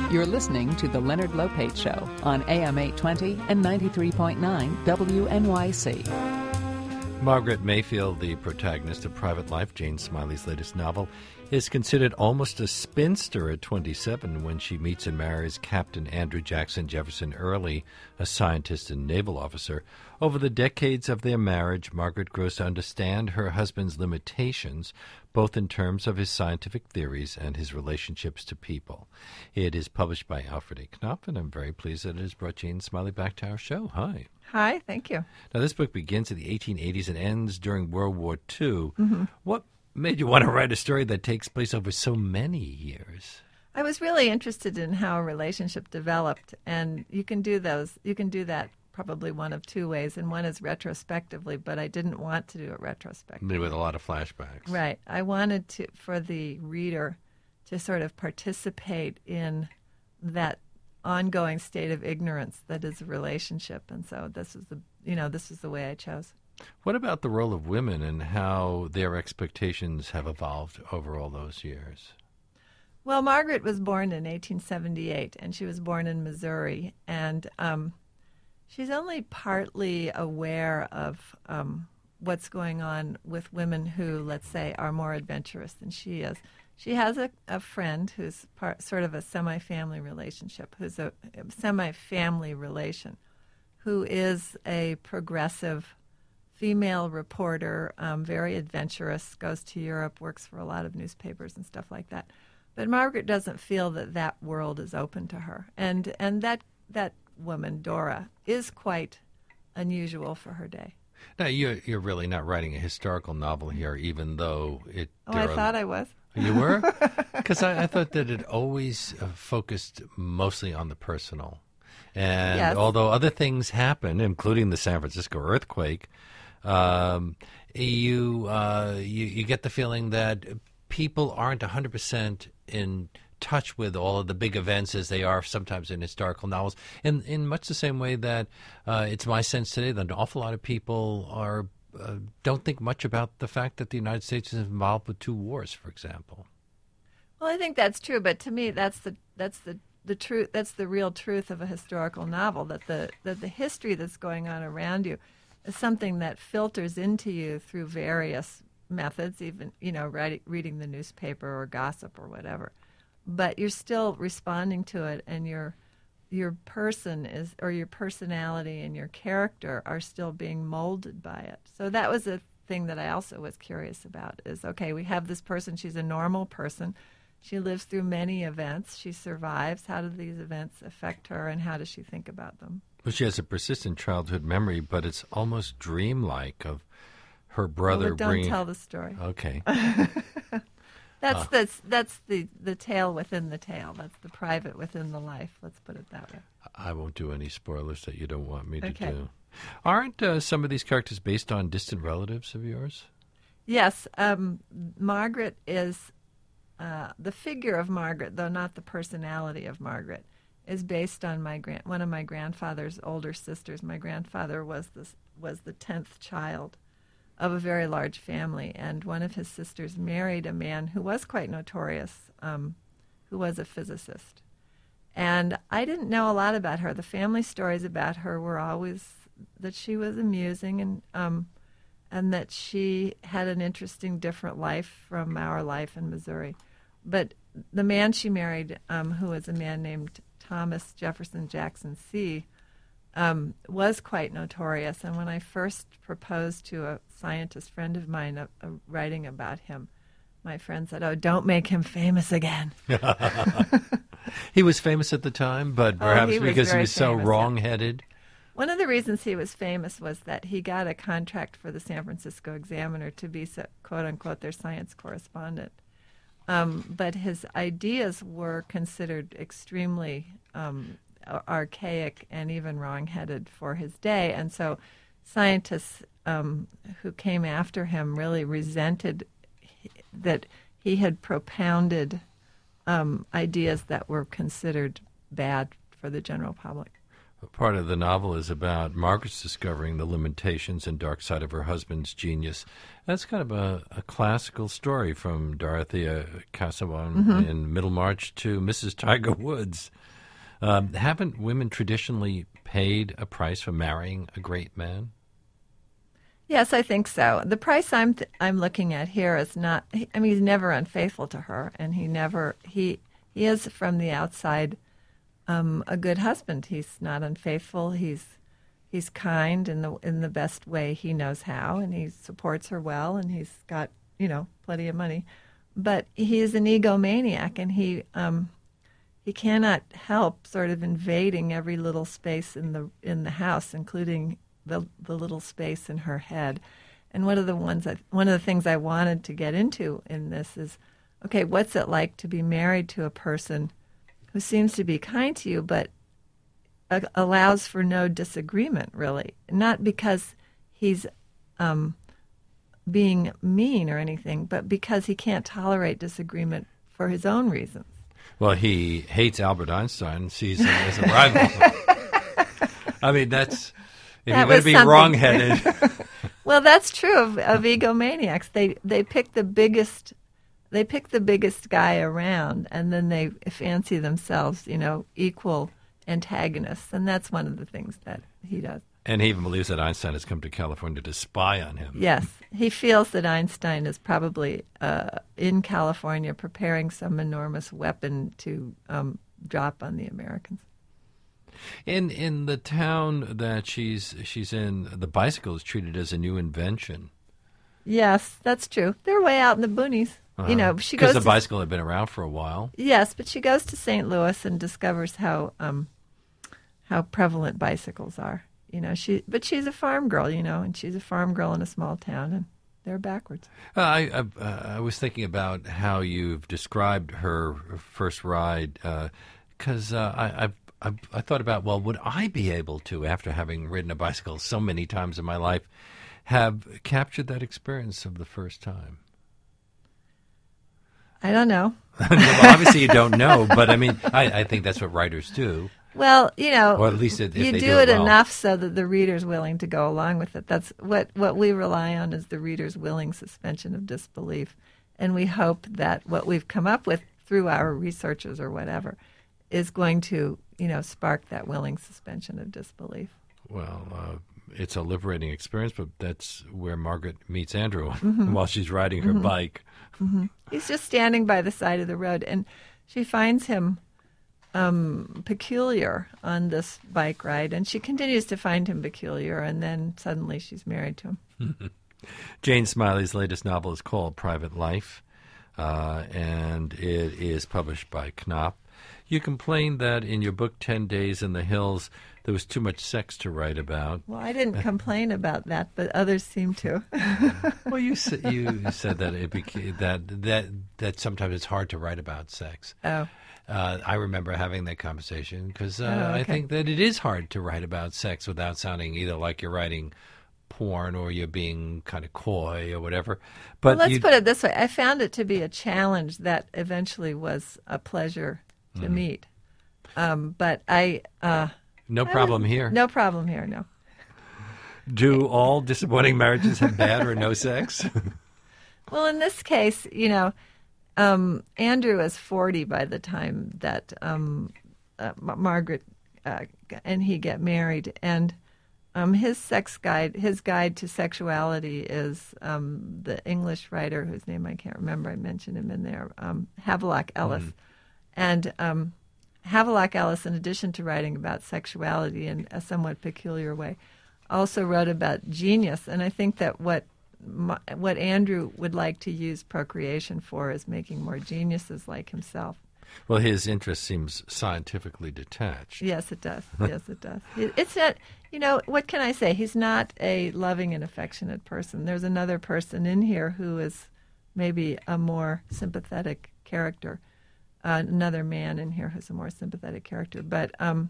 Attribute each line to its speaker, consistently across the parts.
Speaker 1: You're listening to The Leonard Lopate Show on AM 820 and 93.9 WNYC.
Speaker 2: Margaret Mayfield, the protagonist of Private Life, Jane Smiley's latest novel, is considered almost a spinster at 27 when she meets and marries Captain Andrew Jackson Jefferson Early, a scientist and naval officer. Over the decades of their marriage, Margaret grows to understand her husband's limitations, both in terms of his scientific theories and his relationships to people. It is published by Alfred A. Knopf, and I'm very pleased that it has brought Jane Smiley back to our show. Hi.
Speaker 3: Hi, thank you.
Speaker 2: Now, this book begins in the 1880s and ends during World War II. What made you want to write a story that takes place over so many years?
Speaker 3: I was really interested in how a relationship developed, and you can do that probably one of two ways, and one is retrospectively, but I didn't want to do it retrospectively.
Speaker 2: With a lot of flashbacks.
Speaker 3: Right. I wanted for the reader to sort of participate in that ongoing state of ignorance that is a relationship, and so this is the way I chose.
Speaker 2: What about the role of women and how their expectations have evolved over all those years?
Speaker 3: Well, Margaret was born in 1878, and she was born in Missouri, and she's only partly aware of what's going on with women who, let's say, are more adventurous than she is. She has a friend who's sort of a semi-family relationship, who's a semi-family relation, who is a progressive female reporter, very adventurous, goes to Europe, works for a lot of newspapers and stuff like that. But Margaret doesn't feel that world is open to her. And that woman, Dora, is quite unusual for her day.
Speaker 2: Now, you're really not writing a historical novel here, even though it...
Speaker 3: I thought I was.
Speaker 2: You were? Because I thought that it always focused mostly on the personal. And
Speaker 3: yes.
Speaker 2: Although other things happen, including the San Francisco earthquake, you get the feeling that people aren't 100% in touch with all of the big events as they are sometimes in historical novels. In much the same way that it's my sense today that an awful lot of people don't think much about the fact that the United States is involved with 2 wars, for example.
Speaker 3: Well, I think that's true, but to me, that's the truth. That's the real truth of a historical novel. That the history that's going on around you is something that filters into you through various methods, even reading the newspaper or gossip or whatever. But you're still responding to it, and your person your personality and your character are still being molded by it. So that was a thing that I also was curious about is, okay, we have this person, she's a normal person. She lives through many events. She survives. How do these events affect her, and how does she think about them?
Speaker 2: Well, she has a persistent childhood memory, but it's almost dreamlike of her brother
Speaker 3: don't tell the story.
Speaker 2: Okay.
Speaker 3: That's the tale within the tale. That's the private within the life. Let's put it that way.
Speaker 2: I won't do any spoilers that you don't want me to
Speaker 3: Okay.
Speaker 2: do. Aren't some of these characters based on distant relatives of yours?
Speaker 3: Yes. Margaret is the figure of Margaret, though not the personality of Margaret, is based on one of my grandfather's older sisters. My grandfather was the 10th child of a very large family, and one of his sisters married a man who was quite notorious, who was a physicist. And I didn't know a lot about her. The family stories about her were always that she was amusing and that she had an interesting, different life from our life in Missouri. But the man she married, who was a man named Thomas Jefferson Jackson C., was quite notorious. And when I first proposed to a scientist friend of mine writing about him, my friend said, "Oh, don't make him famous again."
Speaker 2: He was famous at the time, but perhaps because he was so wrong-headed.
Speaker 3: Yeah. One of the reasons he was famous was that he got a contract for the San Francisco Examiner to be, quote-unquote, their science correspondent. But his ideas were considered extremely archaic and even wrong-headed for his day. And so scientists who came after him really resented that he had propounded ideas that were considered bad for the general public.
Speaker 2: Part of the novel is about Margaret's discovering the limitations and dark side of her husband's genius. That's kind of a classical story from Dorothea Casaubon in Middlemarch to Mrs. Tiger Woods. Haven't women traditionally paid a price for marrying a great man?
Speaker 3: Yes, I think so. The price I'm looking at here is not. I mean, he's never unfaithful to her, and he is from the outside a good husband. He's not unfaithful. He's kind in the best way he knows how, and he supports her well, and he's got plenty of money. But he's an egomaniac, and he cannot help sort of invading every little space in the house, including the little space in her head. And one of the things I wanted to get into in this is, okay, what's it like to be married to a person who seems to be kind to you, but allows for no disagreement, really? Not because he's being mean or anything, but because he can't tolerate disagreement for his own reasons.
Speaker 2: Well, he hates Albert Einstein and sees him as a rival. I mean, that's... If you're going to be wrong-headed.
Speaker 3: Well, that's true of egomaniacs. They pick the biggest guy around, and then they fancy themselves, equal antagonists, and that's one of the things that he does.
Speaker 2: And he even believes that Einstein has come to California to spy on him.
Speaker 3: Yes, he feels that Einstein is probably in California preparing some enormous weapon to drop on the Americans.
Speaker 2: In the town that she's in, the bicycle is treated as a new invention.
Speaker 3: Yes, that's true. They're way out in the boonies. She goes
Speaker 2: because the bicycle had been around for a while.
Speaker 3: Yes, but she goes to St. Louis and discovers how prevalent bicycles are. But she's a farm girl, and she's a farm girl in a small town, and they're backwards.
Speaker 2: I was thinking about how you've described her first ride, because I thought about, well, would I be able to, after having ridden a bicycle so many times in my life, have captured that experience of the first time?
Speaker 3: I don't know.
Speaker 2: Well, obviously you don't know, but I mean, I think that's what writers do.
Speaker 3: Well,
Speaker 2: or at least if
Speaker 3: you
Speaker 2: they
Speaker 3: do it
Speaker 2: well.
Speaker 3: enough so that the reader's willing to go along with it. That's what we rely on, is the reader's willing suspension of disbelief. And we hope that what we've come up with through our researches or whatever is going to, spark that willing suspension of disbelief.
Speaker 2: Well, it's a liberating experience, but that's where Margaret meets Andrew while she's riding her bike.
Speaker 3: Mm-hmm. He's just standing by the side of the road, and she finds him peculiar on this bike ride, and she continues to find him peculiar, and then suddenly she's married to him.
Speaker 2: Jane Smiley's latest novel is called Private Life, and it is published by Knopf. You complained that in your book, 10 Days in the Hills, there was too much sex to write about.
Speaker 3: Well, I didn't complain about that, but others seem to.
Speaker 2: Well, you said that it became, that sometimes it's hard to write about sex.
Speaker 3: Oh.
Speaker 2: I remember having that conversation because
Speaker 3: okay.
Speaker 2: I think that it is hard to write about sex without sounding either like you're writing porn or you're being kind of coy or whatever. But
Speaker 3: let's put it this way. I found it to be a challenge that eventually was a pleasure to meet. But I...
Speaker 2: No problem here.
Speaker 3: No problem here, no.
Speaker 2: Do all disappointing marriages have bad or no sex?
Speaker 3: Well, in this case, Andrew is 40 by the time that Margaret and he get married, and his guide to sexuality is the English writer whose name I can't remember. I mentioned him in there, Havelock Ellis, and Havelock Ellis, in addition to writing about sexuality in a somewhat peculiar way, also wrote about genius, and I think that what Andrew would like to use procreation for is making more geniuses like himself.
Speaker 2: Well, his interest seems scientifically detached.
Speaker 3: Yes, it does. Yes, it does. It's not, what can I say? He's not a loving and affectionate person. There's another person in here who is maybe a more sympathetic character. Another man in here who's a more sympathetic character. But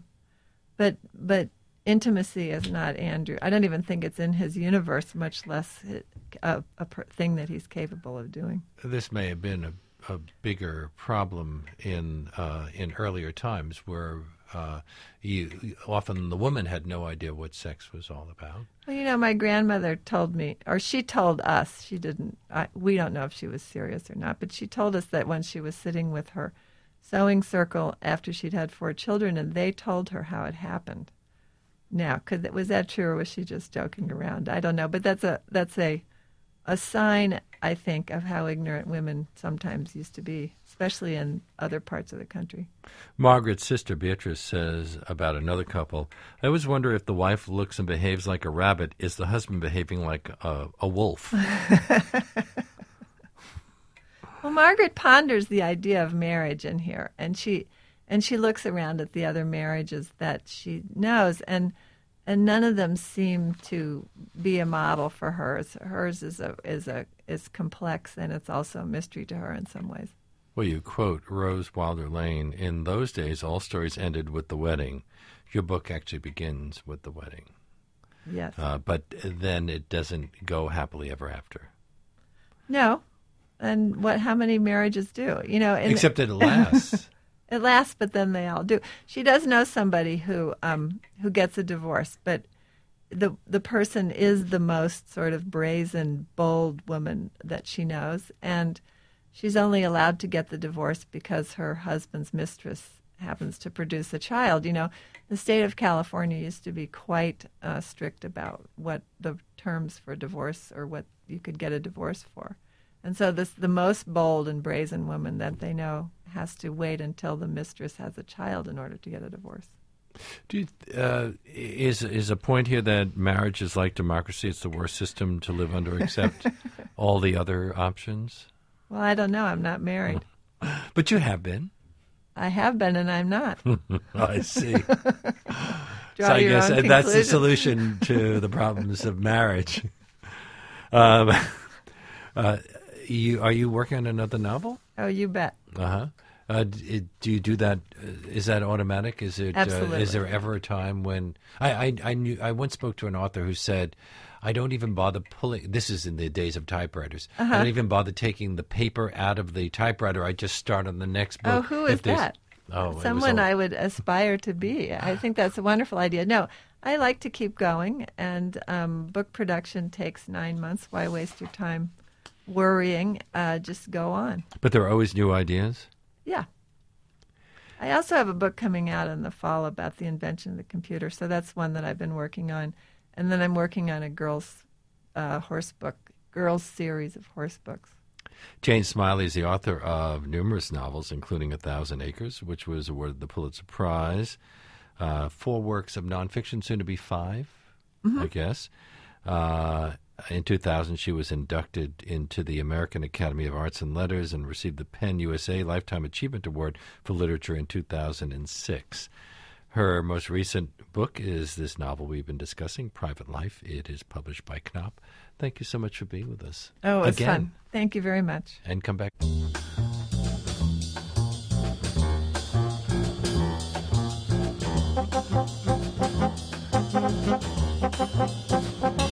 Speaker 3: intimacy is not Andrew. I don't even think it's in his universe, much less a thing that he's capable of doing.
Speaker 2: This may have been a bigger problem in earlier times, where Often the woman had no idea what sex was all about.
Speaker 3: Well, my grandmother told me, or she told us, she didn't, we don't know if she was serious or not, but she told us that when she was sitting with her sewing circle after she'd had 4 children, and they told her how it happened. Now, was that true, or was she just joking around? I don't know, but that's a sign, I think, of how ignorant women sometimes used to be, especially in other parts of the country.
Speaker 2: Margaret's sister Beatrice says about another couple, I always wonder if the wife looks and behaves like a rabbit, is the husband behaving like a wolf?
Speaker 3: Well, Margaret ponders the idea of marriage in here, and she looks around at the other marriages that she knows, and none of them seem to be a model for hers. Hers is complex, and it's also a mystery to her in some ways.
Speaker 2: Well, you quote Rose Wilder Lane, in those days all stories ended with the wedding. Your book actually begins with the wedding.
Speaker 3: Yes.
Speaker 2: But then it doesn't go happily ever after.
Speaker 3: No. And how many marriages do?
Speaker 2: Except that it lasts.
Speaker 3: It lasts, but then they all do. She does know somebody who gets a divorce, but the person is the most sort of brazen, bold woman that she knows, and she's only allowed to get the divorce because her husband's mistress happens to produce a child. The state of California used to be quite strict about what the terms for divorce or what you could get a divorce for. And so the most bold and brazen woman that they know has to wait until the mistress has a child in order to get a divorce.
Speaker 2: Is a point here that marriage is like democracy? It's the worst system to live under except all the other options?
Speaker 3: Well, I don't know. I'm not married.
Speaker 2: But you have been.
Speaker 3: I have been, and I'm not.
Speaker 2: I see.
Speaker 3: So I guess
Speaker 2: that's the solution to the problems of marriage. Are you working on another novel?
Speaker 3: Oh, you bet.
Speaker 2: Uh-huh. Do you do that? Is that automatic? Is it?
Speaker 3: Absolutely.
Speaker 2: Is there ever a time when I once spoke to an author who said, "I don't even bother pulling." This is in the days of typewriters. I don't even bother taking the paper out of the typewriter. I just start on the next book.
Speaker 3: Oh, who is that?
Speaker 2: Oh,
Speaker 3: someone I would aspire to be. I think that's a wonderful idea. No, I like to keep going, and book production takes 9 months. Why waste your time worrying? Just go on.
Speaker 2: But there are always new ideas?
Speaker 3: Yeah. I also have a book coming out in the fall about the invention of the computer, so that's one that I've been working on. And then I'm working on a girls' series of horse books.
Speaker 2: Jane Smiley is the author of numerous novels, including 1,000 Acres, which was awarded the Pulitzer Prize, 4 works of nonfiction, soon to be 5, I guess. In 2000, she was inducted into the American Academy of Arts and Letters and received the PEN USA Lifetime Achievement Award for Literature in 2006. Her most recent book is this novel we've been discussing, Private Life. It is published by Knopf. Thank you so much for being with us.
Speaker 3: Oh, it was
Speaker 2: again.
Speaker 3: fun. Thank you very much.
Speaker 2: And come back.